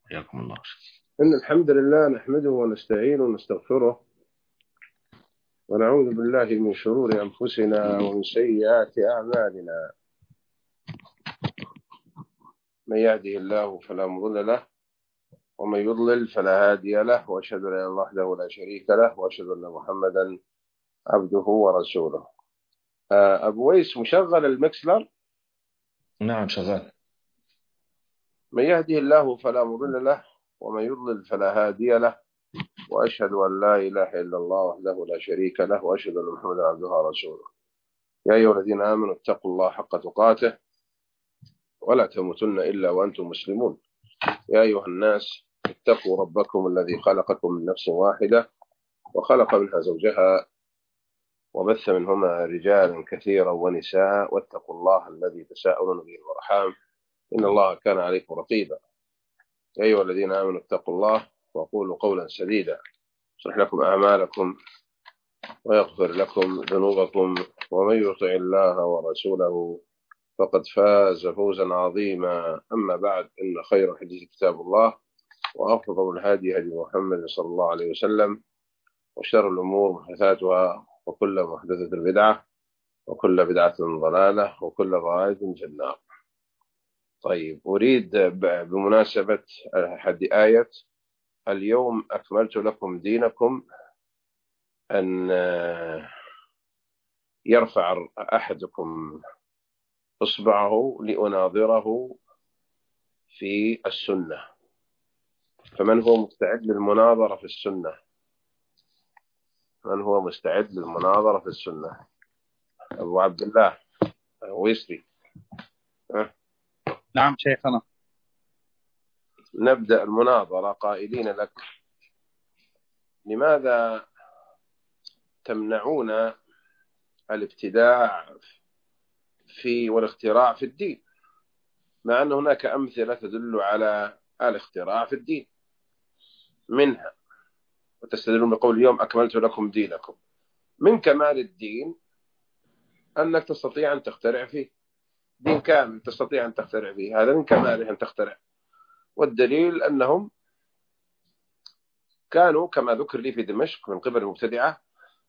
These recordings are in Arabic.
حياكم الله. إن الحمد لله نحمده ونستعينه ونستغفره ونعوذ بالله من شرور أنفسنا ومن سيئات أعمالنا. من يهده الله فلا مضل له ومن يضلل فلا هادي له، وأشهد أن لا إله إلا الله وحده لا شريك له، وأشهد أن محمدا عبده ورسوله. أبو ويس مشغل المكسلر؟ نعم شغال. من يهده الله فلا مضل له ومن يضلل فلا هادي له، وأشهد أن لا إله إلا الله وحده لا شريك له، وأشهد أن محمدا عبده ورسوله. يا أيها الذين آمنوا اتقوا الله حق تقاته ولا تموتن إلا وأنتم مسلمون. يا أيها الناس اتقوا ربكم الذي خلقكم من نفس واحدة وخلق منها زوجها وبث منهما رجالا كثيرا ونساء، واتقوا الله الذي تساءلون به والأرحام إن الله كان عليكم رقيبا. يا أيها الذين آمنوا اتقوا الله وقولوا قولا سديدا يصلح لكم أعمالكم ويغفر لكم ذنوبكم، ومن يطع الله ورسوله فقد فاز فوزا عظيما. أما بعد، إن خير الحديث كتاب الله، وأفضل الهادي هدي محمد صلى الله عليه وسلم، وشر الأمور محدثاتها، وكل محدثة بدعة، وكل بدعة ضلالة، وكل ضلالة في النار. طيب، أريد بمناسبة آية اليوم أكملت لكم دينكم أن يرفع أحدكم إصبعه لأناظره في السنة. فمن هو مستعد للمناظرة في السنة؟ من هو مستعد للمناظرة في السنة؟ أبو عبد الله ويسري. نعم شيخنا. نبدأ المناظرة قائلين لك: لماذا تمنعون الابتداع والاختراع في الدين، مع أن هناك أمثلة تدل على الاختراع في الدين؟ منها وتستدلون بقول اليوم أكملت لكم دينكم. من كمال الدين أنك تستطيع أن تخترع فيه، دين كامل تستطيع أن تخترع فيه، هذا من كماله أن تخترع. والدليل أنهم كانوا كما ذكر لي في دمشق من قبل المبتدعة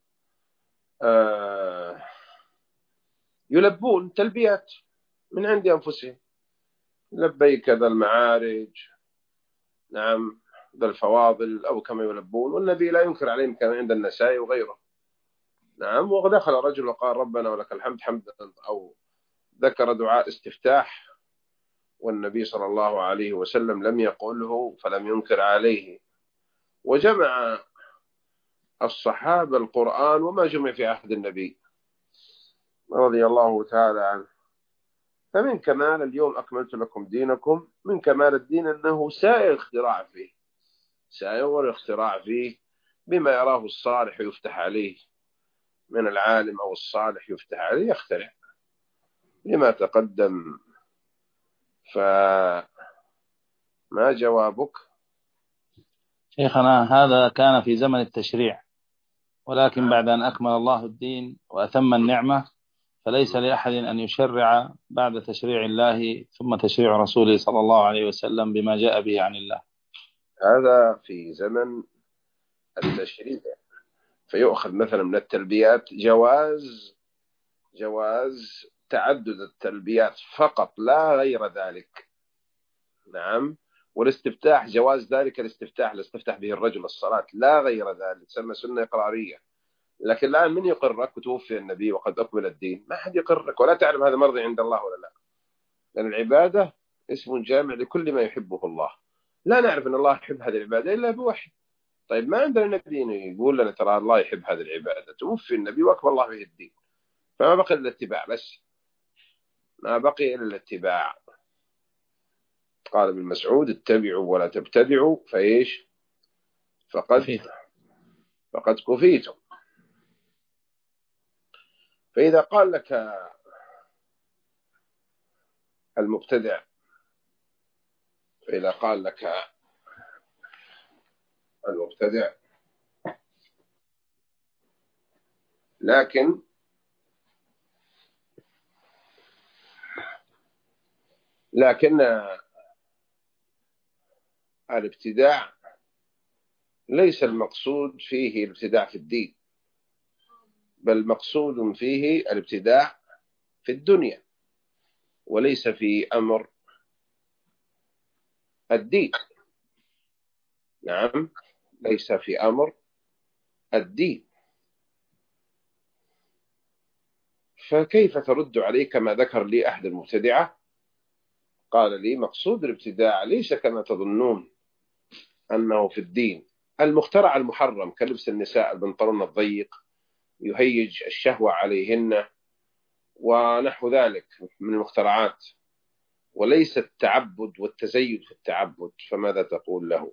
يلبون تلبيات من عند أنفسهم، لبيك ذا المعارج، نعم ذا الفواضل، أو كما يلبون، والنبي لا ينكر عليهم كما عند النسائي وغيره. نعم، ودخل رجل وقال ربنا ولك الحمد حمدا، أو ذكر دعاء استفتاح، والنبي صلى الله عليه وسلم لم يقله فلم ينكر عليه. وجمع الصحابة القرآن وما جمع في عهد النبي رضي الله تعالى عنه. فمن كمال اليوم أكملت لكم دينكم، من كمال الدين أنه سائر اختراع فيه، سائر اختراع فيه بما يراه الصالح يفتح عليه، من العالم أو الصالح يفتح عليه يخترع لما تقدم. فما جوابك؟ شيخنا، هذا كان في زمن التشريع، ولكن بعد أن أكمل الله الدين وأتم النعمة فليس لأحد أن يشرع بعد تشريع الله ثم تشريع رسوله صلى الله عليه وسلم بما جاء به عن الله. هذا في زمن التشريع، فيؤخذ مثلا من التلبيات جواز تعدد التلبيات فقط لا غير ذلك. نعم، والاستفتاح جواز ذلك، الاستفتاح به الرجل الصلاة لا غير ذلك، تسمى سنة إقرارية. لكن الآن من يقرك وتوفي النبي وقد أقبل الدين؟ ما حد يقرك، ولا تعلم هذا مرضي عند الله ولا لا، لأن العبادة اسم جامع لكل ما يحبه الله. لا نعرف أن الله يحب هذه العبادة إلا بوحي. طيب، ما عندنا نبي يقول لنا ترى الله يحب هذه العبادة، توفي النبي وأكبر الله به الدين، فما بقي إلا الاتباع بس، ما بقي إلا الاتباع. قال ابن مسعود: اتبعوا ولا تبتدعوا فإيش؟ فقد كفيتم. فإذا قال لك المبتدع، لكن الابتداع ليس المقصود فيه الابتداع في الدين، بل مقصود فيه الابتداع في الدنيا وليس في أمر الدين. نعم، ليس في أمر الدين. فكيف ترد عليه كما ذكر لي أحد المبتدعة؟ قال لي مقصود الابتداع ليس كما تظنون أنه في الدين. المخترع المحرم كلبس النساء البنطلون الضيق يهيج الشهوة عليهن ونحو ذلك من المخترعات، وليس التعبد والتزيد في التعبد. فماذا تقول له؟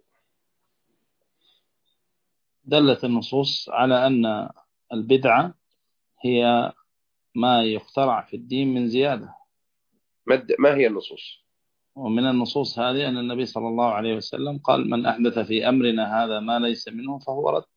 دلت النصوص على أن البدعة هي ما يخترع في الدين من زيادة. ما هي النصوص؟ ومن النصوص هذه أن النبي صلى الله عليه وسلم قال: من أحدث في أمرنا هذا ما ليس منه فهو رد.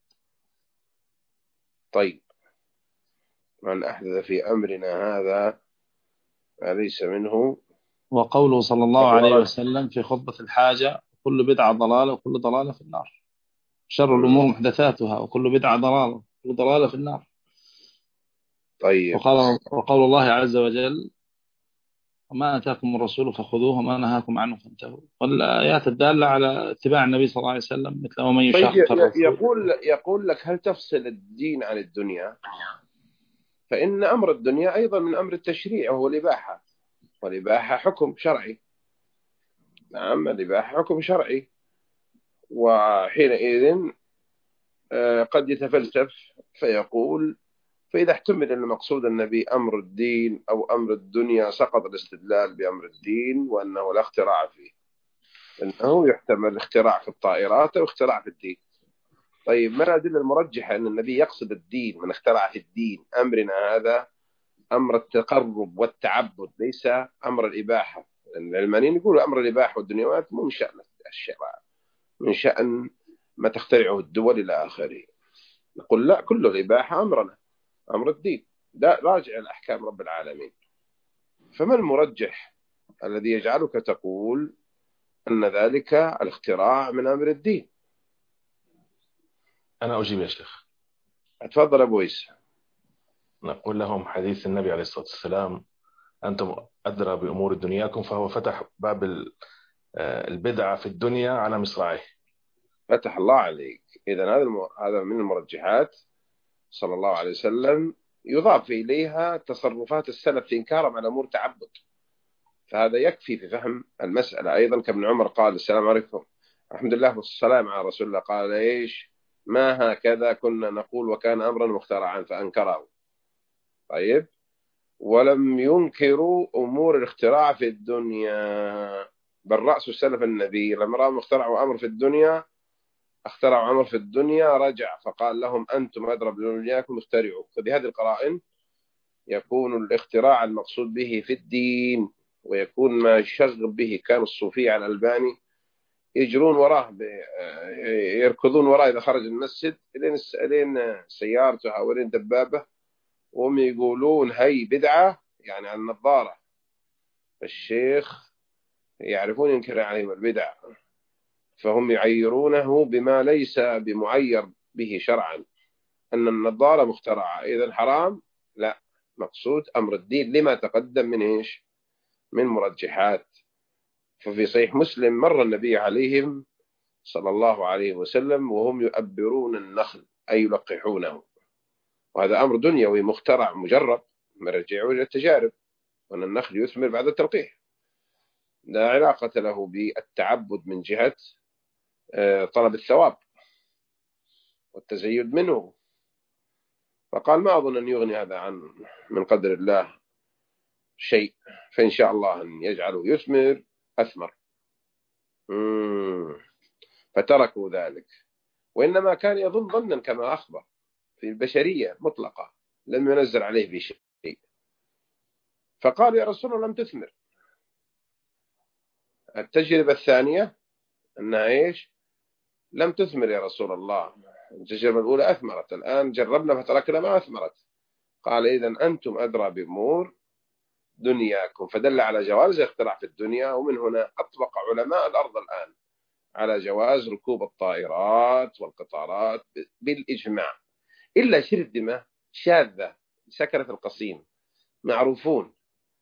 طيب، من أحدث في أمرنا هذا ما ليس منه. وقوله صلى الله عليه وسلم في خطبة الحاجة: كل بدعة ضلالة وكل ضلالة في النار. شر الأمور محدثاتها وكل بدعة ضلالة وكل ضلالة في النار. طيب، وقول الله عز وجل: وما أتاكم الرسول فخذوه وما نهاكم عنه فانتهوا. والآيات الدالة على اتباع النبي صلى الله عليه وسلم مثل ومن يشاقق الرسول. يقول لك هل تفصل الدين عن الدنيا؟ فإن أمر الدنيا أيضا من أمر التشريع وهو الإباحة، والإباحة حكم شرعي. نعم، الإباحة حكم شرعي. وحينئذ قد يتفلسف فيقول فإذا احتمل أن مقصود النبي أمر الدين أو أمر الدنيا سقط الاستدلال بأمر الدين وأنه لا اختراع فيه، أنه يحتمل اختراع في الطائرات أو اختراع في الدين. طيب، ما الأدلة المرجحة أن النبي يقصد الدين؟ من اخترع في الدين أمرنا هذا أمر التقرب والتعبد ليس أمر الإباحة. العلمانيين يقولوا أمر الإباحة والدنيوات مو من شأن الشرع، من شأن ما تخترعه الدول إلى آخره. نقول لا، كل الإباحة أمرنا، أمر الدين، ده راجع الأحكام رب العالمين. فما المرجح الذي يجعلك تقول أن ذلك الاختراع من أمر الدين؟ أنا أجيب يا شيخ. أتفضل أبو عيسى. نقول لهم حديث النبي عليه الصلاة والسلام: أنتم أدرى بأمور دنياكم، فهو فتح باب البدعة في الدنيا على مصراعيه. فتح الله عليك. إذن هذا من المرجحات صلى الله عليه وسلم، يضاف إليها تصرفات السلف في إنكارهم على أمور تعبد، فهذا يكفي في فهم المسألة. أيضا كابن عمر قال: السلام عليكم، الحمد لله والسلام على رسول الله. قال: إيش؟ ما هكذا كنا نقول وكان أمرا مخترعا فأنكره. طيب، ولم ينكروا أمور الاختراع في الدنيا، بل رأس السلف النبي لما رأوا اخترعوا أمر في الدنيا، اخترعوا أمر في الدنيا، رجع فقال لهم: أنتم أدرى بدنياكم، اخترعوا. فبهذه القرائن يكون الاختراع المقصود به في الدين، ويكون ما يشغب به. كان الصوفية على الألباني يجرون وراه، يركضون وراه إذا خرج المسجد إلين سيارته أو إلين دبابة، وهم يقولون هي بدعة، يعني عن النظارة. الشيخ يعرفون ينكر عليهم البدع، فهم يعيرونه بما ليس بمعير به شرعا، أن النظارة مخترعة إذا حرام. لا، مقصود أمر الدين لما تقدم من إيش؟ من مرجحات. ففي صحيح مسلم مر النبي عليهم صلى الله عليه وسلم وهم يؤبرون النخل، أي يلقحونه، وهذا أمر دنيوي مخترع مجرب، مرجعوا إلى التجارب، وأن النخل يثمر بعد التلقيح، لا علاقة له بالتعبد من جهة طلب الثواب والتزيد منه. فقال: ما أظن أن يغني هذا عن من قدر الله شيء، فإن شاء الله أن يجعله يثمر أثمر. فتركوا ذلك، وإنما كان يظن ظنا كما أخبر في البشرية مطلقة، لم ينزل عليه بشيء. فقال: يا رسول الله لم تثمر. التجربة الثانية أنها إيش؟ لم تثمر يا رسول الله. التجربة الأولى أثمرت، الآن جربنا فتركنا ما أثمرت. قال: إذن أنتم أدرى بأمور دنياكم. فدل على جواز الاختراع في الدنيا. ومن هنا أطلق علماء الأرض الآن على جواز ركوب الطائرات والقطارات بالإجماع، إلا شرذمة شاذة سكرة القصيم معروفون،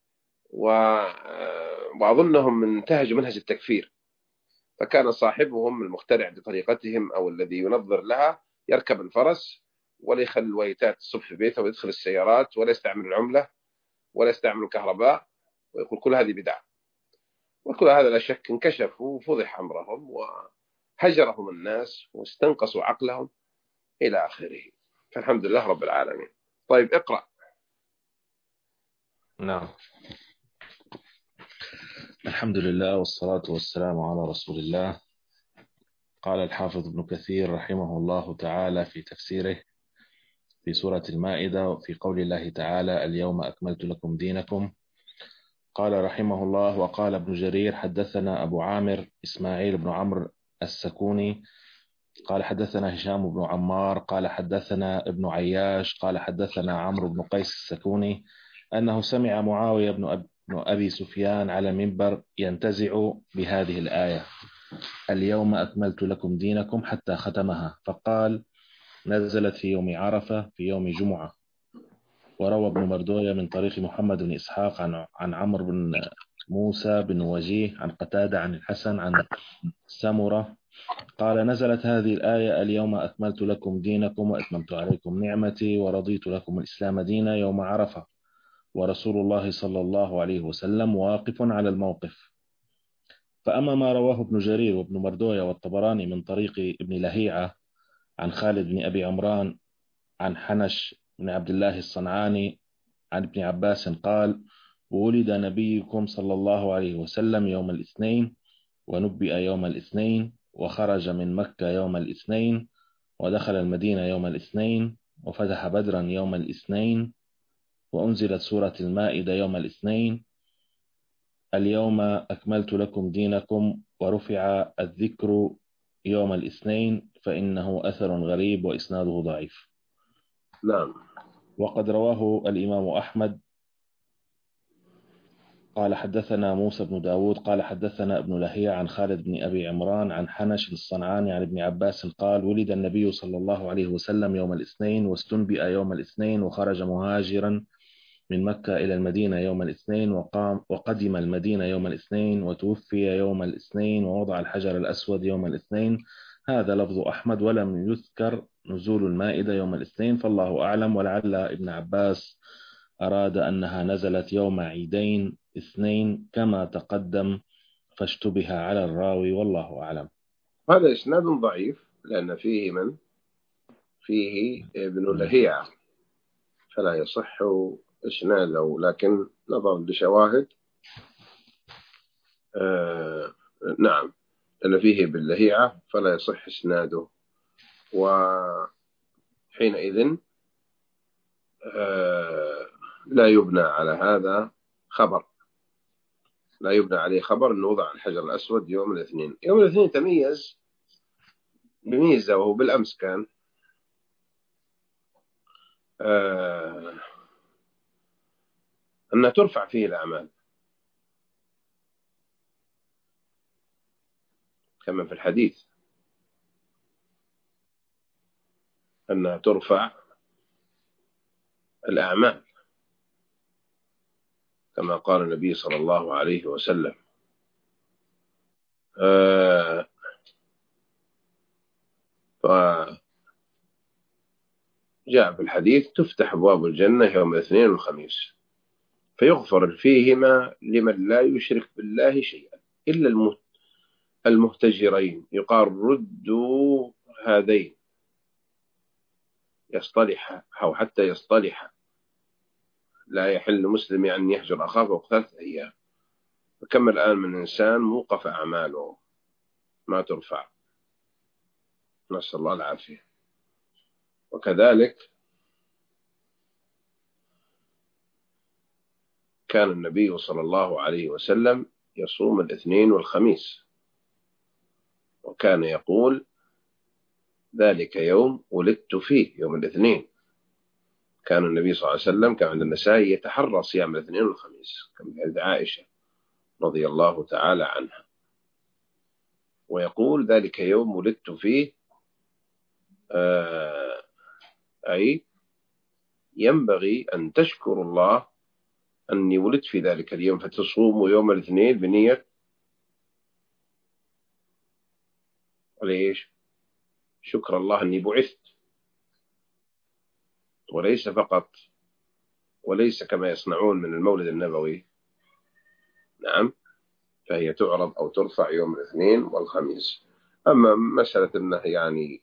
وأظنهم انتهجوا منهج التكفير، فكان صاحبهم المخترع بطريقتهم أو الذي ينظر لها يركب الفرس ولا يخلي الويتات تصب في بيته ويدخل السيارات ولا يستعمل العملة ولا يستعمل الكهرباء، ويقول كل هذه بدعة، وكل هذا لا شك انكشفوا وفضح أمرهم وهجرهم الناس واستنقصوا عقلهم إلى آخره. فالحمد لله رب العالمين. طيب اقرأ. نعم. الحمد لله والصلاة والسلام على رسول الله. قال الحافظ ابن كثير رحمه الله تعالى في تفسيره في سورة المائدة في قول الله تعالى اليوم أكملت لكم دينكم. قال رحمه الله: وقال ابن جرير حدثنا أبو عامر إسماعيل بن عمرو السكوني قال حدثنا هشام بن عمار قال حدثنا ابن عياش قال حدثنا عمرو بن قيس السكوني أنه سمع معاوية بن أبي سفيان على منبر ينتزع بهذه الآية اليوم أكملت لكم دينكم حتى ختمها، فقال نزلت في يوم عرفة في يوم جمعة. وروى ابن مردوية من طريق محمد بن إسحاق عن عمرو بن موسى بن وجيه عن قتادة عن الحسن عن سمرة قال نزلت هذه الآية اليوم أكملت لكم دينكم وأتممت عليكم نعمتي ورضيت لكم الإسلام دينا يوم عرفة، ورسول الله صلى الله عليه وسلم واقف على الموقف. فأما ما رواه ابن جرير وابن مردوية والطبراني من طريق ابن لهيعة عن خالد بن أبي عمران عن حنش بن عبد الله الصنعاني عن ابن عباس قال ولد نبيكم صلى الله عليه وسلم يوم الاثنين ونبئ يوم الاثنين وخرج من مكة يوم الاثنين ودخل المدينة يوم الاثنين وفتح بدرا يوم الاثنين وأنزلت سورة المائدة يوم الاثنين اليوم أكملت لكم دينكم ورفع الذكر يوم الاثنين، فإنه أثر غريب وإسناده ضعيف. نعم. وقد رواه الإمام أحمد قال حدثنا موسى بن داود قال حدثنا ابن لهيع عن خالد بن أبي عمران عن حنش الصنعاني عن ابن عباس قال ولد النبي صلى الله عليه وسلم يوم الاثنين واستنبئ يوم الاثنين وخرج مهاجرا من مكة إلى المدينة يوم الاثنين وقدم المدينة يوم الاثنين وتوفي يوم الاثنين ووضع الحجر الأسود يوم الاثنين. هذا لفظ أحمد ولم يذكر نزول المائدة يوم الاثنين، فالله أعلم، ولعل ابن عباس أراد أنها نزلت يوم عيدين اثنين كما تقدم فاشتبه على الراوي، والله أعلم. هذا إسناد ضعيف لأن فيه فيه ابن لهيعة فلا يصح إسناده، لكن نظرا لشواهد نعم أن فيه ابن لهيعة فلا يصح إسناده، وحينئذ لا يبنى على هذا خبر، لا يبنى عليه خبر أنه وضع الحجر الأسود يوم الاثنين. يوم الاثنين تميز بميزة، وهو بالأمس كان أنها ترفع فيه الأعمال كما في الحديث أنها ترفع الأعمال كما قال النبي صلى الله عليه وسلم. فجاء في الحديث تفتح أبواب الجنة يوم الاثنين والخميس فيغفر فيهما لمن لا يشرك بالله شيئا إلا المهتجرين، يقال ردوا هذين يصطلح أو حتى يصطلح، لا يحل مسلم أن يهجر أخاه فوق 3 أيام. فكم الآن من إنسان موقف أعماله ما ترفع، نسأل الله العافية. وكذلك كان النبي صلى الله عليه وسلم يصوم الاثنين والخميس، وكان يقول ذلك يوم ولدت فيه يوم الاثنين. كان النبي صلى الله عليه وسلم كان عند النسائي يتحرى صيام الاثنين والخميس كما عند عائشة رضي الله تعالى عنها. ويقول ذلك يوم ولدت فيه، أي ينبغي أن تشكر الله أني ولدت في ذلك اليوم، فتصوموا يوم الاثنين بنية ليش؟ شكر الله أني بعثت، وليس فقط، وليس كما يصنعون من المولد النبوي. نعم، فهي تعرض أو ترفع يوم الاثنين والخميس. أما مسألة أنه يعني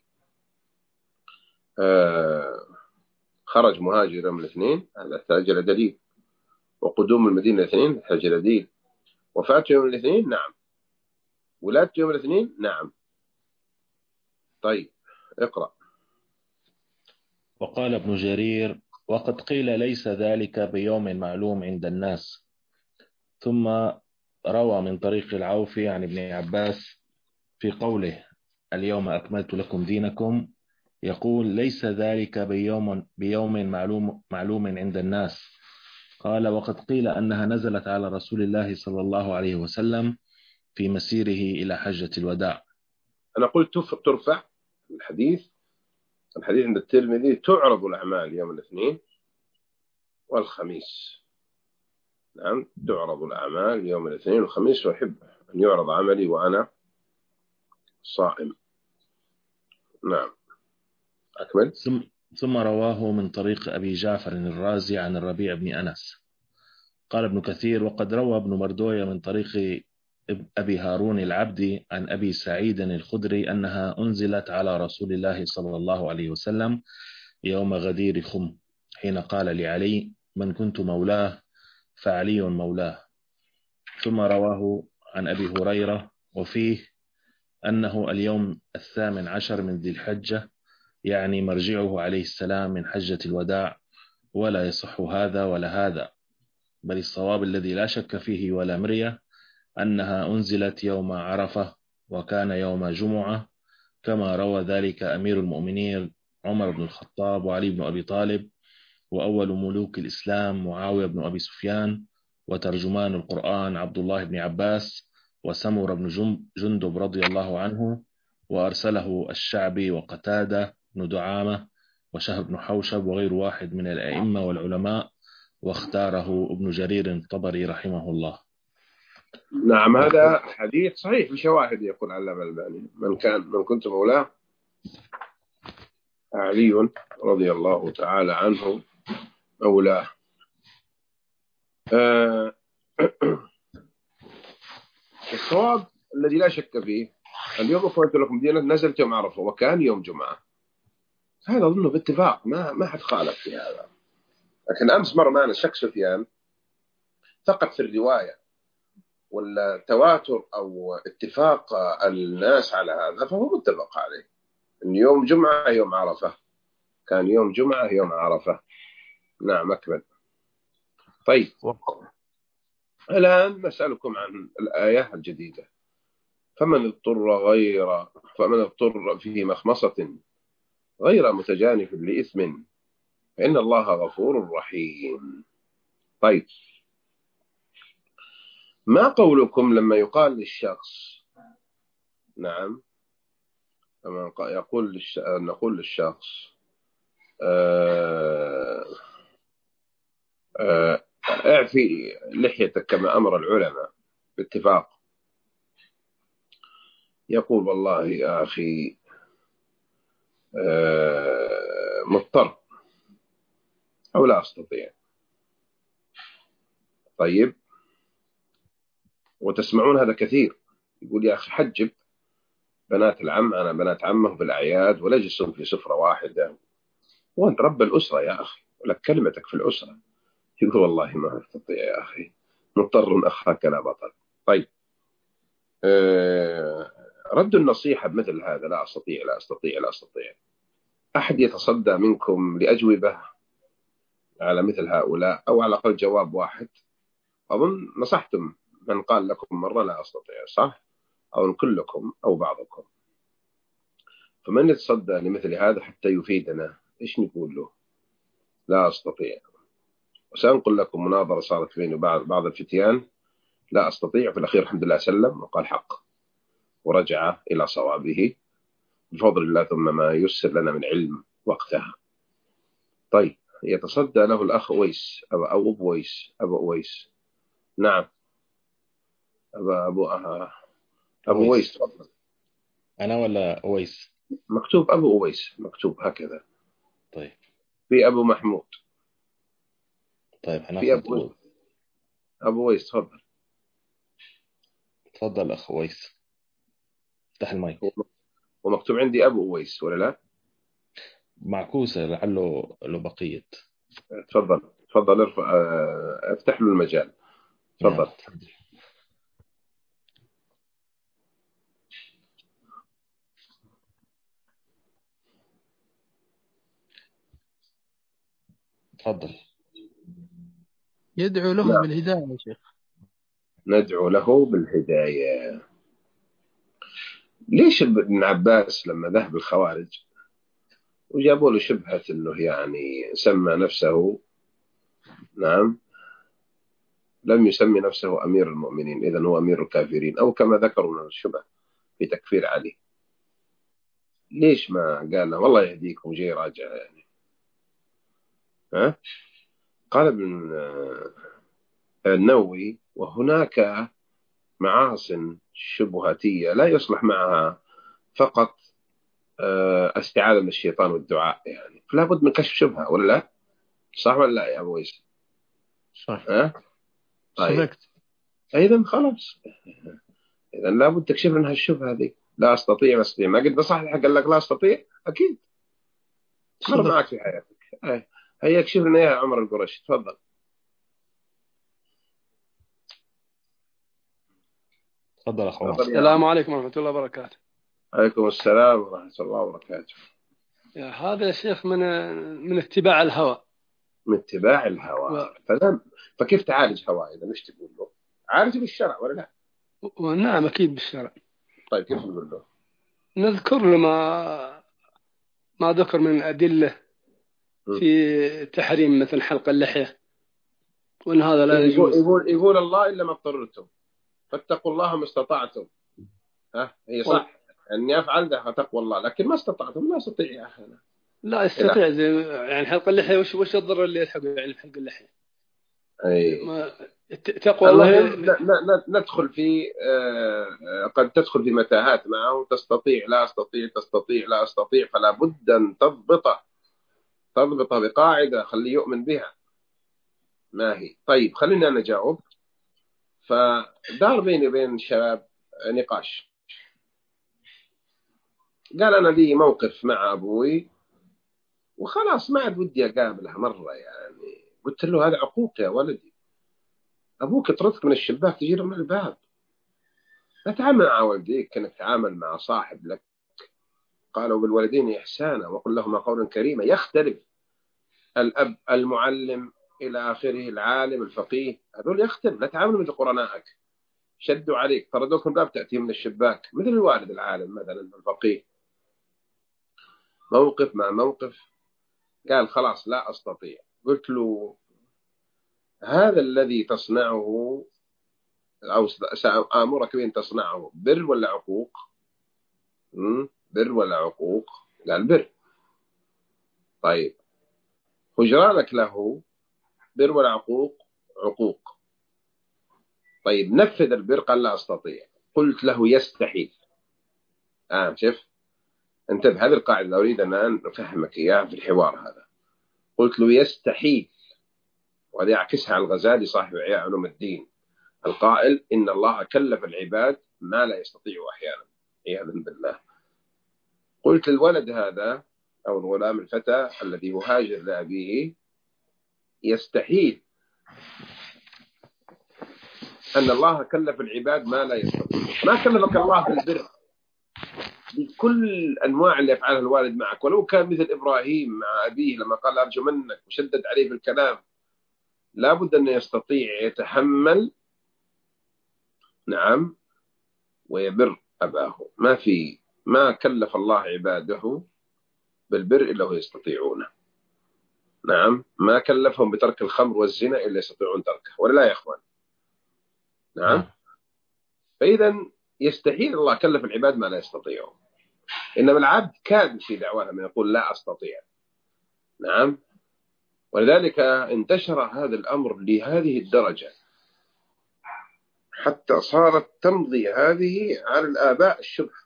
خرج مهاجر يوم الاثنين، هذا يحتاج إلى دليل. وقدوم المدينة الاثنين يحتاج إلى دليل. وفاته يوم الاثنين نعم. ولادته يوم الاثنين نعم. طيب اقرأ. وقال ابن جرير: وقد قيل ليس ذلك بيوم معلوم عند الناس. ثم روى من طريق العوفي عن ابن عباس في قوله: اليوم أكملت لكم دينكم، يقول: ليس ذلك بيوم معلوم عند الناس. قال: وقد قيل أنها نزلت على رسول الله صلى الله عليه وسلم في مسيره إلى حجة الوداع. أنا قلت ترفع الحديث عند الترمذي: تعرض الأعمال يوم الاثنين والخميس. نعم، تعرض الأعمال يوم الاثنين والخميس، وأحب أن يعرض عملي وأنا صائم. نعم، أكمل. ثم رواه من طريق أبي جعفر الرازي عن الربيع بن أنس. قال ابن كثير: وقد روى ابن مردوية من طريق أبي هارون العبدي عن أبي سعيد الخدري أنها أنزلت على رسول الله صلى الله عليه وسلم يوم غدير خم، حين قال لعلي: من كنت مولاه فعلي مولاه. ثم رواه عن أبي هريرة وفيه أنه اليوم 18 من ذي الحجة، يعني مرجعه عليه السلام من حجة الوداع. ولا يصح هذا ولا هذا، بل الصواب الذي لا شك فيه ولا مرية أنها أنزلت يوم عرفة، وكان يوم جمعة، كما روى ذلك أمير المؤمنين عمر بن الخطاب وعلي بن أبي طالب، وأول ملوك الإسلام معاوية بن أبي سفيان، وترجمان القرآن عبد الله بن عباس، وسمر بن جندب رضي الله عنه، وأرسله الشعبي وقتادة بن دعامة وشهر بن حوشب وغير واحد من الأئمة والعلماء، واختاره ابن جرير الطبري رحمه الله. نعم، هذا حديث صحيح بشواهد. يقول علامة الألباني: من كنت مولاه علي رضي الله تعالى عنه مولاه. الصواب الذي لا شك فيه: اليوم أكملت لكم دينكم نزلت يوم عرفة وكان يوم جمعة. هذا أظنه باتفاق، ما حد خالف في هذا. لكن أمس مر معنا الشيخ سفيان فقط في الرواية والتواتر أو اتفاق الناس على هذا، فهو متفق عليه أن يوم جمعة يوم عرفة، كان يوم جمعة يوم عرفة. نعم، أكمل. طيب، الآن نسألكم عن الآية الجديدة: فمن اضطر في مخمصة غير متجانف لإثم فإن الله غفور رحيم. طيب، ما قولكم لما يقال للشخص، نعم، لما نقول للشخص اعفي لحيتك كما أمر العلماء باتفاق، يقول: والله يا أخي مضطر أو لا أستطيع. طيب، وتسمعون هذا كثير، يقول: يا أخي حجب بنات العم، أنا بنات عمه بالأعياد ولا يجلسون في سفرة واحدة، وأنت رب الأسرة يا أخي ولك كلمتك في الأسرة. يقول: والله ما أستطيع يا أخي، مضطر أخاك لا بطل. طيب، رد النصيحة بمثل هذا: لا أستطيع لا أستطيع لا أستطيع. أحد يتصدى منكم لأجوبة على مثل هؤلاء، أو على الأقل جواب واحد؟ أظن نصحتم من قال لكم مرة لا أستطيع، صح؟ أو كلكم أو بعضكم. فمن يتصدى لمثل هذا حتى يفيدنا؟ إيش نقول له؟ لا أستطيع. وسأنقل لكم مناظرة صارت بيني وبعض الفتيان: لا أستطيع، في الأخير الحمد لله سلم وقال حق. ورجع إلى صوابه بفضل الله، ثم ما يسر لنا من علم وقتها. طيب، يتصدى له الأخ أويس أو أبو أويس. أبو أويس، نعم. أبو أويس، تفضل. أنا ولا أويس؟ مكتوب أبو أويس، مكتوب هكذا. طيب، في أبو محمود. طيب في هناخد أبو أويس، تفضل. تفضل أخ أويس، افتح المايك. ومكتوب عندي أبو أويس ولا لا؟ معكوسة لعله له بقية. تفضل تفضل، ارفع، افتح له المجال. تفضل. تفضل. يدعو له بالهداية يا شيخ. ندعو له بالهداية. ليش ابن عباس لما ذهب الخوارج وجابوا له شبهة انه يعني سمى نفسه، نعم، لم يسمي نفسه امير المؤمنين، اذا هو امير الكافرين، او كما ذكروا من الشبه في تكفير علي، ليش ما قال له والله يهديكم جاي راجع يعني؟ ها؟ قال ابن النووي: وهناك معاصٍ شبهاتية لا يصلح معها فقط استعاذة من الشيطان والدعاء، يعني فلا بد من كشف شبهة، ولا لا؟ صح ولا لا يا أبو ويس؟ صح. طيب، صدقت. إذا خلاص، إذا لا بد تكشف لنا هالشبهة هذه. لا أستطيع، بس ما قد بصحح، قال لك لا أستطيع، أكيد مر معك في حياتك. هيا اكشف لنا يا عمر القرشي، تفضل. تفضل أخ عمر. السلام عليكم ورحمة الله وبركاته. عليكم السلام ورحمة الله وبركاته. هذا يا شيخ من اتباع الهوى. من اتباع الهوى. فكيف تعالج هواه؟ إذا مش تقول له عالج بالشرع ولا لا؟ نعم أكيد بالشرع. طيب كيف نقول له؟ نذكر له ما ذكر من أدلة في تحريم مثل حلق اللحية، وأن هذا لا يجوز. يقول الله إلا ما اضطررتم فاتقوا الله ما استطعتم. هي صح أني أفعل ده تقوى الله، لكن ما استطعتم. لا أستطيع يا أخي أنا. لا يستطيع يعني حلق اللحية. وش الضرر اللي يلحقه يعني حلق اللحية؟ تقوى الله. ندخل في قد تدخل في متاهات معه. تستطيع، لا أستطيع، تستطيع، لا أستطيع. فلا بد أن تضبطه بقاعدة خليه يؤمن بها. ما هي؟ طيب خلينا أنا أجاوب. فدار بيني وبين الشباب نقاش. قال أنا لي موقف مع أبوي وخلاص ما عاد ودي أقابله مرة، يعني قلت له هذا عقوق يا ولدي. أبوك يطردك من الشباك تجي من الباب. لا تعامل مع والديك كأنك تعامل مع صاحب لك. قالوا بالوالدين إحسانا وقل لهما قولا كريما. يختلف الأب، المعلم إلى آخره، العالم، الفقيه، هذول يختلف. لا تعامل مثل قرنائك، شدوا عليك طردوك من الباب تأتي من الشباك، مثل الوالد العالم مثلا الفقيه. موقف مع موقف. قال خلاص لا أستطيع. قلت له هذا الذي تصنعه أو سأمرك بأن تصنعه بر ولا عقوق؟ بر ولا عقوق؟ قال بر. طيب هجرانك له بر ولا عقوق؟ عقوق. طيب نفذ البر. قال لا أستطيع. قلت له يستحيل. شوف انتبه، هذه القاعدة أريد أن أفهمك إياها في الحوار هذا. قلت له يستحيل، وهذا يعكسها على الغزالي صاحب إحياء علوم الدين القائل إن الله كلف العباد ما لا يستطيع أحيانا، عياذا بالله. قلت للولد هذا أو الغلام الفتى الذي يهاجر لأبيه يستحيل أن الله كلف العباد ما لا يستطيع. ما كلفك الله بالبر بكل أنواع اللي يفعلها الوالد معك، ولو كان مثل إبراهيم مع أبيه لما قال أرجو منك وشدد عليه بالكلام. لابد أن يستطيع يتحمل، نعم، ويبر أباه. ما كلف الله عباده بالبر إلا هو يستطيعونه. نعم، ما كلفهم بترك الخمر والزنا إلا يستطيعون تركه، ولا لا يا أخوان؟ نعم. فإذا يستحيل الله كلف العباد ما لا يستطيعون، إنما العبد كاذب في دعواه من يقول لا أستطيع. نعم. ولذلك انتشر هذا الأمر لهذه الدرجة حتى صارت تمضي هذه على الآباء الشبهة.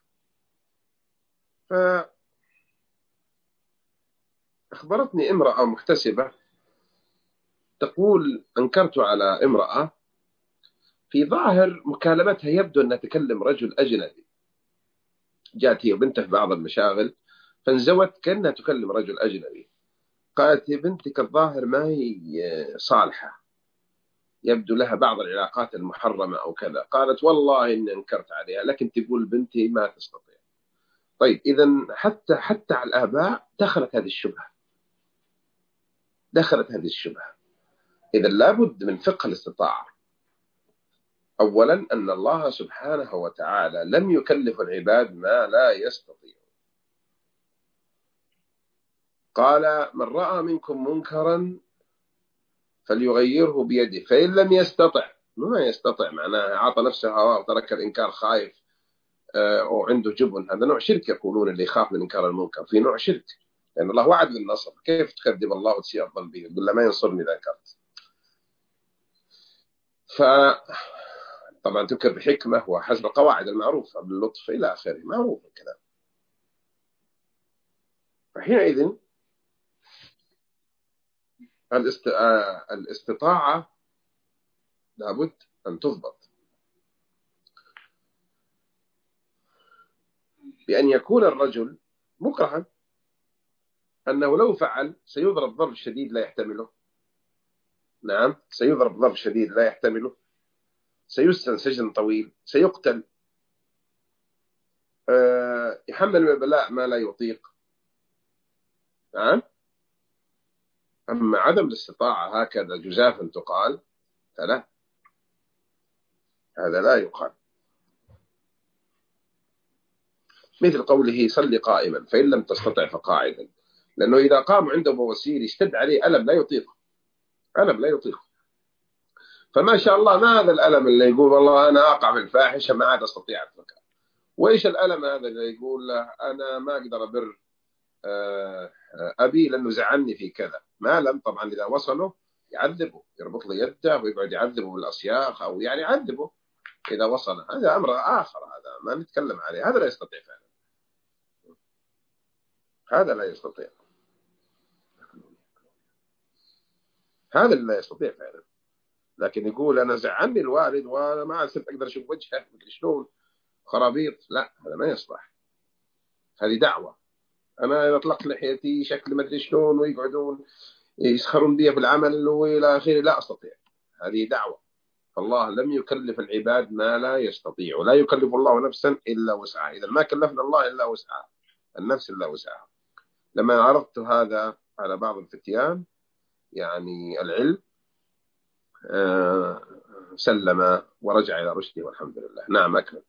فأخبرتني امرأة محتسبة تقول أنكرت على امرأة في ظاهر مكالمتها يبدو أنها تكلم رجل أجنبي، جاءت هي وبنتها في بعض المشاغل فانزوت كأنها تكلم رجل أجنبي. قالت: يا بنتك الظاهر ما هي صالحة، يبدو لها بعض العلاقات المحرمة أو كذا. قالت: والله إني انكرت عليها، لكن تقول بنتي ما تستطيع. طيب إذن حتى على الآباء دخلت هذه الشبهة. إذا لابد من فقه الاستطاعة. أولا أن الله سبحانه وتعالى لم يكلف العباد ما لا يستطيع. قال: من رأى منكم منكرا فليغيره بيده فإن لم يستطع. ما يستطع معناه عطى نفسه هواء وترك الإنكار خايف وعنده جبن. هذا نوع شرك، يقولون اللي يخاف من إنكار المنكر في نوع شرك، لأن الله وعد بالنصر. كيف تكذب الله وتسيء الظن به يقول له ما ينصرني إذا أنكرت؟ طبعا تذكر بحكمة وحسب القواعد المعروفة باللطف إلى آخره، معروف الكلام. فحينئذ الاستطاعة لابد أن تضبط بأن يكون الرجل مكرها، أنه لو فعل سيضرب ضرب شديد لا يحتمله. نعم، سيضرب ضرب شديد لا يحتمله، سيسجن سجن طويل، سيقتل، يحمل من البلاء ما لا يطيق. نعم. أما عدم الاستطاعة هكذا جزافا تقال فلا، هذا لا يقال. مثل قوله: صل قائما فإن لم تستطع فقاعدا، لأنه إذا قام عنده بواسير يشتد عليه ألم لا يطيق. فما شاء الله ما هذا الألم اللي يقول والله أنا أقع في الفاحشة ما عاد أستطيع أتركها، وإيش الألم هذا اللي يقول له أنا ما أقدر أبر أبي لأنه زعلني في كذا. ما لم طبعا إذا وصله يعذبه، يربط له يده ويقعد يعذبه بالأصياخ أو يعني يعذبه إذا وصل. هذا أمر آخر، هذا ما نتكلم عليه، هذا لا يستطيع فعلا، هذا لا يستطيع، هذا اللي لا يستطيع فعلا. لكن يقول أنا زعلني الوالد وأنا ما عاد أقدر أشوف وجهه مدري شلون خرابيط، لا هذا ما يصلح. هذه دعوة. أنا إذا أطلقت لحيتي شكل مدري شلون ويقعدون يسخرون بي في العمل وإلى آخره، لا أستطيع. هذه دعوة. فالله لم يكلف العباد ما لا يستطيع، ولا يكلف الله نفسا إلا وسعها. إذا ما كلفنا الله إلا وسعها، النفس إلا وسعها. لما عرضت هذا على بعض الفتيان يعني العلم سلم ورجع إلى رشده والحمد لله. نعم أكمل.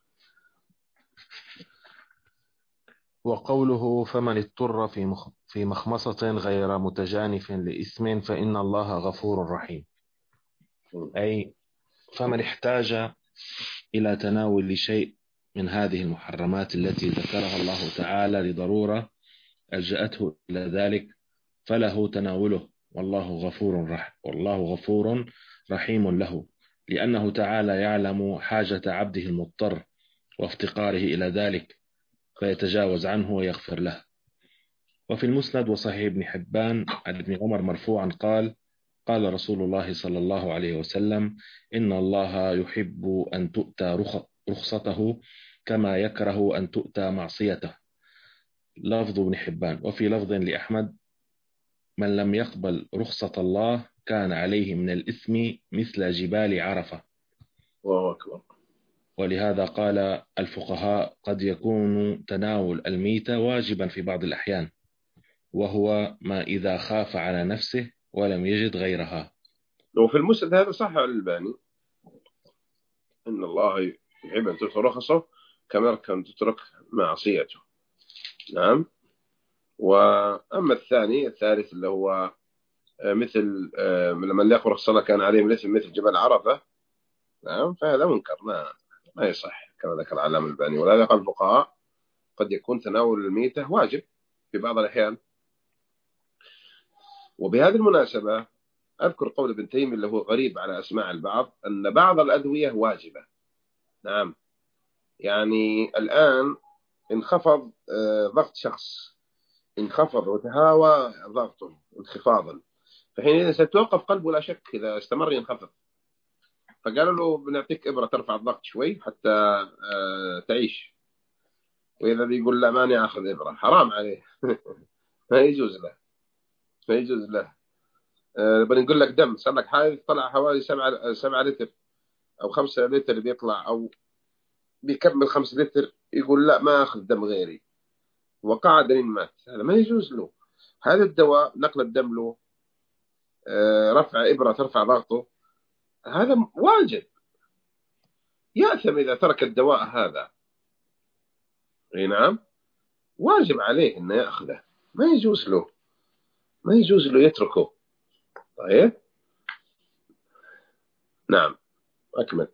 وقوله: فمن اضطر في مخمصة غير متجانف لإثم فإن الله غفور رحيم، أي فمن احتاج إلى تناول شيء من هذه المحرمات التي ذكرها الله تعالى لضرورة ألجأته إلى ذلك فله تناوله، والله غفور رحيم له، لأنه تعالى يعلم حاجة عبده المضطر وافتقاره إلى ذلك فيتجاوز عنه ويغفر له. وفي المسند وصحيح ابن حبان عن ابن عمر مرفوعا قال رسول الله صلى الله عليه وسلم: إن الله يحب أن تؤتى رخصته كما يكره أن تؤتى معصيته. لفظ ابن حبان. وفي لفظ لأحمد: من لم يقبل رخصة الله كان عليه من الإثم مثل جبال عرفة. الله أكبر. ولهذا قال الفقهاء: قد يكون تناول الميتة واجبا في بعض الأحيان، وهو ما إذا خاف على نفسه ولم يجد غيرها. وفي المسند هذا صح الألباني، إن الله يحب أن تترك رخصه كما كان تترك معصيته. نعم. وأما الثالث اللي هو مثل لما يقرأ الصلاة كان عليه مثل جبل عرفة، نعم، فهذا منكر، ما يصح كما ذكر العلامة الألباني. ولهذا قال الفقهاء قد يكون تناول الميتة واجب في بعض الأحيان. وبهذه المناسبة أذكر قول ابن تيمية اللي هو غريب على أسماع البعض، أن بعض الأدوية واجبة. نعم، يعني الآن انخفض ضغط شخص، انخفض وتهاوى ضغطه انخفاضا، فحينئذ سيتوقف قلبه لا شك إذا استمر ينخفض. فقالوا له بنعطيك إبرة ترفع الضغط شوي حتى تعيش. وإذا بيقول لا ماني أخذ إبرة، حرام عليه. ما يجوز له، ما يجوز له. بنقول لك دم صار لك حادث طلع حوالي 7 لتر أو 5 لتر بيطلع، أو بيكمل 5 لتر، يقول لا ما أخذ دم غيري، وقع دليل مات. هذا ما يجوز له. هذا الدواء نقل الدم له، رفع إبرة ترفع ضغطه، هذا واجب. يأثم إذا ترك الدواء هذا. اي نعم، واجب عليه انه ياخذه، ما يجوز له، ما يجوز له يتركه. طيب نعم اكمل.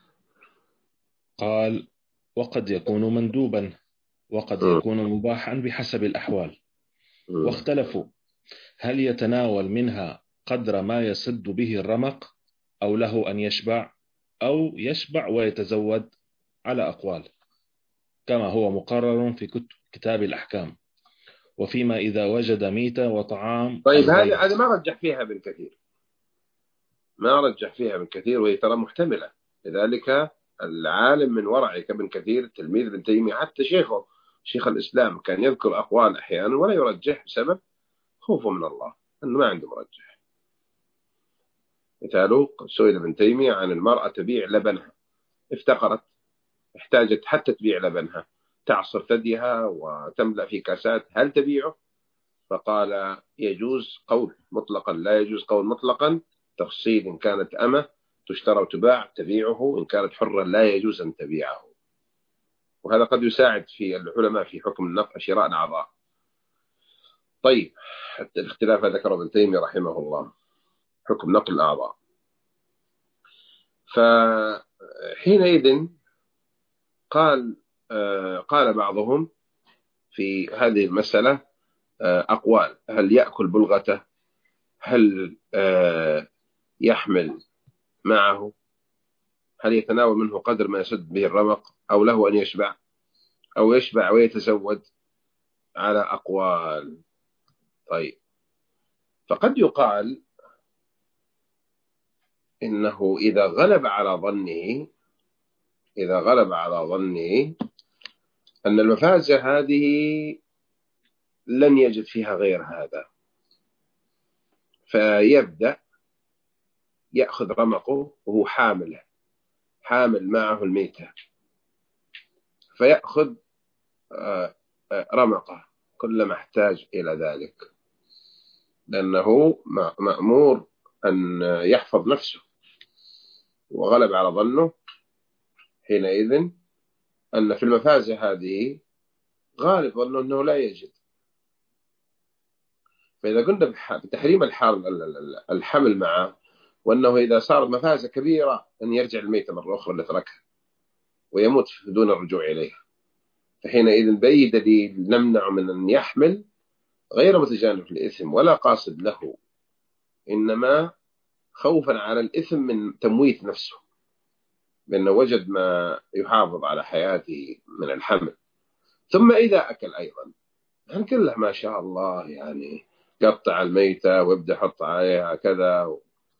قال: وقد يكون مندوبا وقد يكون مباحا بحسب الأحوال. واختلفوا هل يتناول منها قدر ما يسد به الرمق، أو له أن يشبع، أو يشبع ويتزود، على أقوال كما هو مقرر في كتاب الأحكام. وفيما إذا وجد ميتة وطعام. طيب هذه ما رجح فيها ابن كثير، ما رجح فيها ابن كثير، وهي ترى محتملة. لذلك العالم من ورعه كابن كثير تلميذ ابن تيمية، حتى شيخه شيخ الإسلام كان يذكر أقوال أحيانا ولا يرجح بسبب خوفه من الله أنه ما عنده مرجح. مثاله سئل ابن تيمية عن المرأة تبيع لبنها، افتقرت، احتاجت حتى تبيع لبنها، تعصر ثديها وتملأ في كاسات، هل تبيعه؟ فقال يجوز قول مطلقا، لا يجوز قول مطلقا، تفصيل إن كانت أمة تشترى وتباع تبيعه، إن كانت حرة لا يجوز أن تبيعه. وهذا قد يساعد في العلماء في حكم النقل شراء الأعضاء. طيب حتى الاختلاف ذكره ابن تيمية رحمه الله حكم نقل الأعضاء. فحينئذ قال بعضهم في هذه المسألة أقوال: هل يأكل بلغته، هل يحمل معه، هل يتناول منه قدر ما يسد به الرمق، أو له أن يشبع، أو يشبع ويتزود، على أقوال. طيب فقد يقال إنه إذا غلب على ظنه أن المفازة هذه لن يجد فيها غير هذا، فيبدأ يأخذ رمقه وهو حامل معه الميتة، فيأخذ رمقه كلما احتاج إلى ذلك، لأنه مأمور أن يحفظ نفسه. وغلب على ظنه حينئذ أن في المفازة هذه غالب ظنه أنه لا يجد. فإذا قلنا بتحريم الحمل معه، وأنه إذا صارت مفازة كبيرة أن يرجع الميتة مرة أخرى اللي تركها ويموت دون الرجوع إليها، فحينئذ بأي دليل نمنع من أن يحمل غير متجانب للإثم ولا قاصد له، إنما خوفا على الإثم من تمويت نفسه، لأنه وجد ما يحافظ على حياته من الحمل. ثم إذا أكل أيضا هنقول له ما شاء الله، يعني قطع الميتة وابدأ حط عليها كذا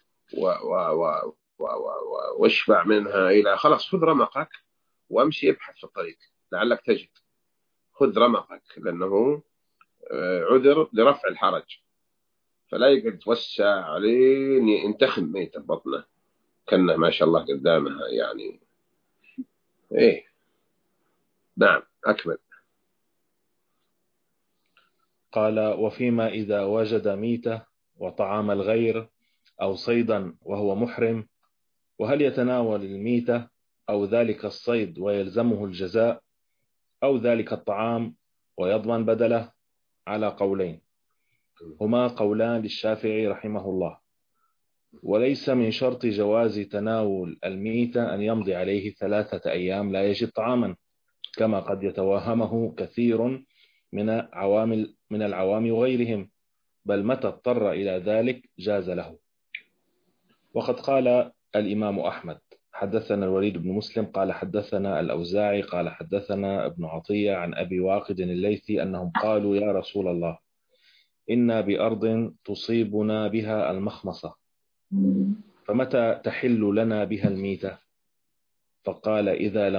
واشبع منها إلى خلاص، خذ رمقك وامشي ابحث في الطريق لعلك تجد، خذ رمقك، لأنه عذر لرفع الحرج، فلا يقعد يتوسع عليه ينتخم ميتة بطنه كأنه ما شاء الله قدامها يعني. إيه نعم أكمل. قال: وفيما إذا وجد ميتة وطعام الغير أو صيدا وهو محرم، وهل يتناول الميتة أو ذلك الصيد ويلزمه الجزاء، أو ذلك الطعام ويضمن بدله، على قولين هما قولان للشافعي رحمه الله. وليس من شرط جواز تناول الميتة أن يمضي عليه 3 أيام لا يجد طعاما، كما قد يتوهمه كثير من العوام وغيرهم، بل متى اضطر إلى ذلك جاز له. وقد قال الإمام أحمد: حدثنا الوليد بن مسلم قال حدثنا الأوزاعي قال حدثنا ابن عطية عن أبي واقد الليثي أنهم قالوا: يا رسول الله، إنا بأرض تصيبنا بها المخمصة، فمتى تحل لنا بها الميتة؟ فقال: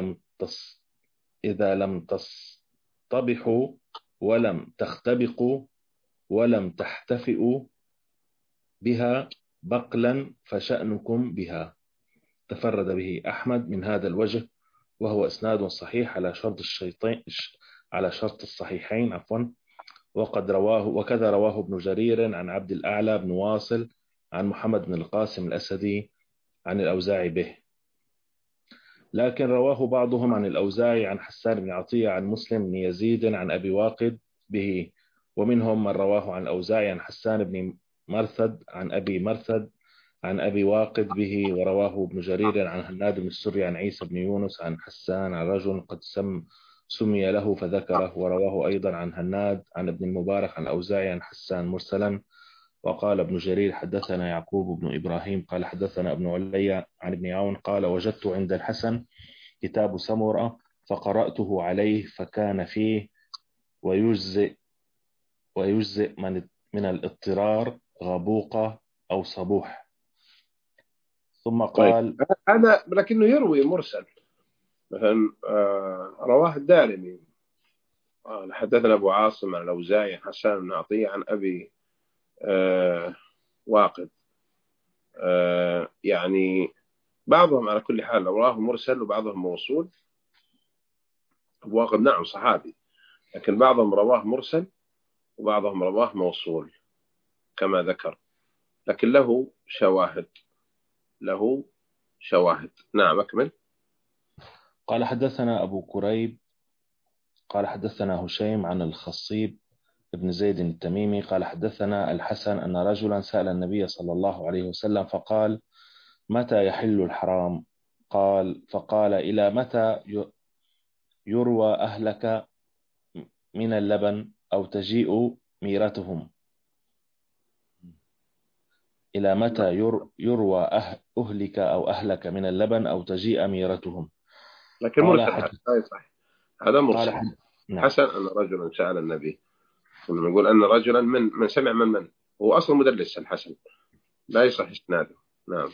إذا لم تصطبحوا ولم تختبقوا ولم تحتفئوا بها بقلا فشأنكم بها. تفرد به أحمد من هذا الوجه، وهو إسناد صحيح على شرط الصحيحين وكذا رواه ابن جرير عن عبد الأعلى بن واصل عن محمد بن القاسم الأسدي عن الأوزاعي به. لكن رواه بعضهم عن الأوزاعي عن حسان بن عطية عن مسلم بن يزيد عن أبي واقد به، ومنهم من رواه عن الأوزاعي عن حسان بن مرثد عن أبي مرثد عن أبي واقد به، ورواه ابن جرير عن هناد بن السري عن عيسى بن يونس عن حسان عن رجل قد سمي له فذكره، ورواه أيضا عن هناد عن ابن المبارك عن أوزاعي عن حسان مرسلا. وقال ابن جرير: حدثنا يعقوب بن إبراهيم قال حدثنا ابن علي عن ابن عون قال: وجدت عند الحسن كتاب سمرة فقرأته عليه فكان فيه ويجزئ من الاضطرار غبوقة أو صبوح. ثم قال: طيب هذا لكنه يروي مرسل، مثلا رواه الدارمي حدثنا أبو عاصم عن الأوزاعي عن حسان بن عطية عن أبي واقد. يعني بعضهم على كل حال رواه مرسل وبعضهم موصول. أبو واقد نعم صحابي، لكن بعضهم رواه مرسل وبعضهم رواه موصول كما ذكر، لكن له شواهد. نعم أكمل. قال: حدثنا أبو كريب قال حدثنا هشيم عن الخصيب ابن زيد التميمي قال حدثنا الحسن أن رجلا سأل النبي صلى الله عليه وسلم فقال: متى يحل الحرام؟ فقال: إلى متى يروى أهلك من اللبن أو تجيء ميرتهم؟ إلى متى يروى أهلك أو أهلك من اللبن أو تجيء ميرتهم؟ لكن مرسل صحيح، هذا مرسل. نعم. حسن أن رجلا سأل النبي، نقول أن رجلا من سمع من هو أصلا مدلس الحسن، لا يصح اسناده. نعم.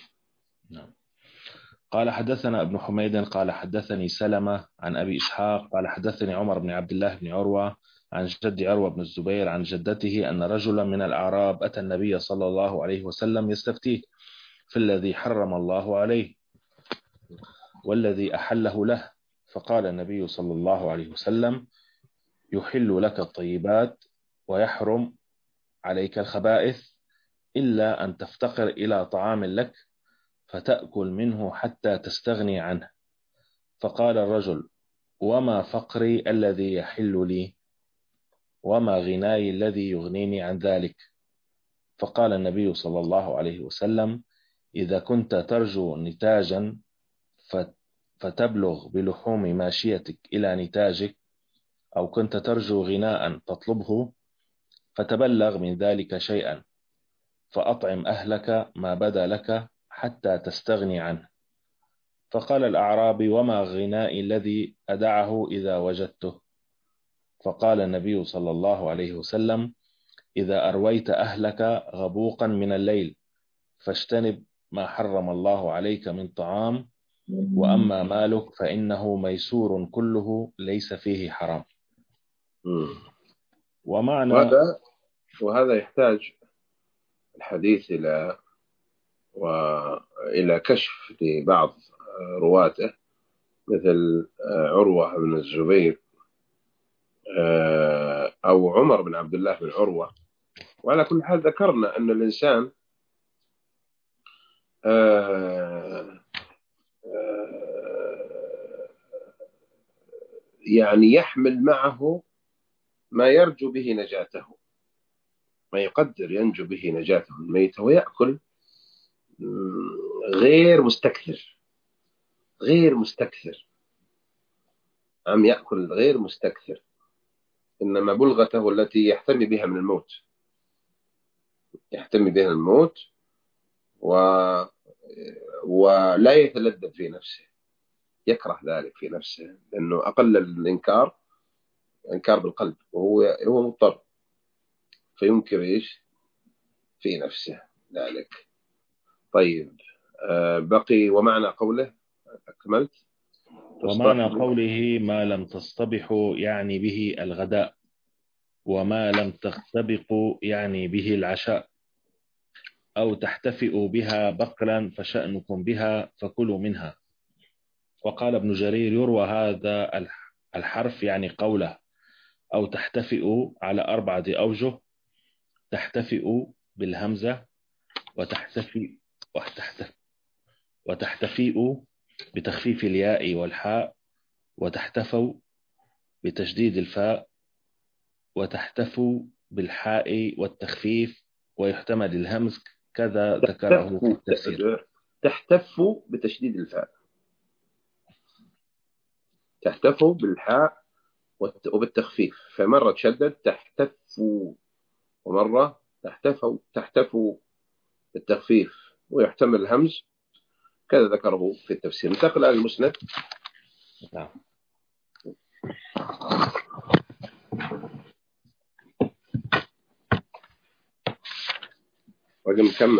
قال: حدثنا ابن حميد قال حدثني سلمة عن أبي إسحاق قال حدثني عمر بن عبد الله بن عروة عن جد عروة بن الزبير عن جدته أن رجلا من الأعراب أتى النبي صلى الله عليه وسلم يستفتيه في الذي حرم الله عليه والذي أحله له، فقال النبي صلى الله عليه وسلم: يحل لك الطيبات ويحرم عليك الخبائث، إلا أن تفتقر إلى طعام لك فتأكل منه حتى تستغني عنه. فقال الرجل: وما فقري الذي يحل لي؟ وما غناي الذي يغنيني عن ذلك؟ فقال النبي صلى الله عليه وسلم: إذا كنت ترجو نتاجا فتبلغ بلحوم ماشيتك إلى نتاجك، أو كنت ترجو غناء تطلبه فتبلغ من ذلك شيئا، فأطعم أهلك ما بدا لك حتى تستغني عنه. فقال الأعرابي: وما غنائي الذي أدعه إذا وجدته؟ فقال النبي صلى الله عليه وسلم: إذا أرويت أهلك غبوقا من الليل فاجتنب ما حرم الله عليك من طعام، وأما مالك فإنه ميسور كله ليس فيه حرام. وهذا يحتاج الحديث إلى كشف لبعض رواته مثل عروة بن الزبير أو عمر بن عبد الله بن عروة. وعلى كل حال ذكرنا أن الإنسان يعني يحمل معه ما يرجو به نجاته، ما يقدر ينجو به نجاته الميتة، ويأكل غير مستكثر، غير مستكثر، عم يأكل غير مستكثر، إنما بلغته التي يحتمي بها من الموت، يحتمي بها الموت ولا يتلذذ في نفسه، يكره ذلك في نفسه، لأنه أقل الإنكار إنكار بالقلب، وهو مضطر فينكر إيش في نفسه ذلك. طيب بقي ومعنى قوله أكملت. ومعنى قوله ما لم تصطبحوا يعني به الغداء، وما لم تختبقوا يعني به العشاء، أو تحتفئوا بها بقلا فشأنكم بها فكلوا منها. وقال ابن جرير يروى هذا الحرف يعني قوله أو تحتفئوا على 4 أوجه: تحتفئوا بالهمزة، وتحتفئوا بتخفيف الياء والحاء، وتحتفوا بتشديد الفاء، وتحتفوا بالحاء والتخفيف، ويحتمل الهمز كذا ذكره في التفسير. تحتفوا بتشديد الفاء، تحتفوا بالحاء وبالتخفيف، فمرة تشدد تحتفوا، ومرة تحتفوا بالتخفيف ويحتمل الهمز كذا ذكره في التفسير. ننتقل إلى المسند. نعم. رقم كم؟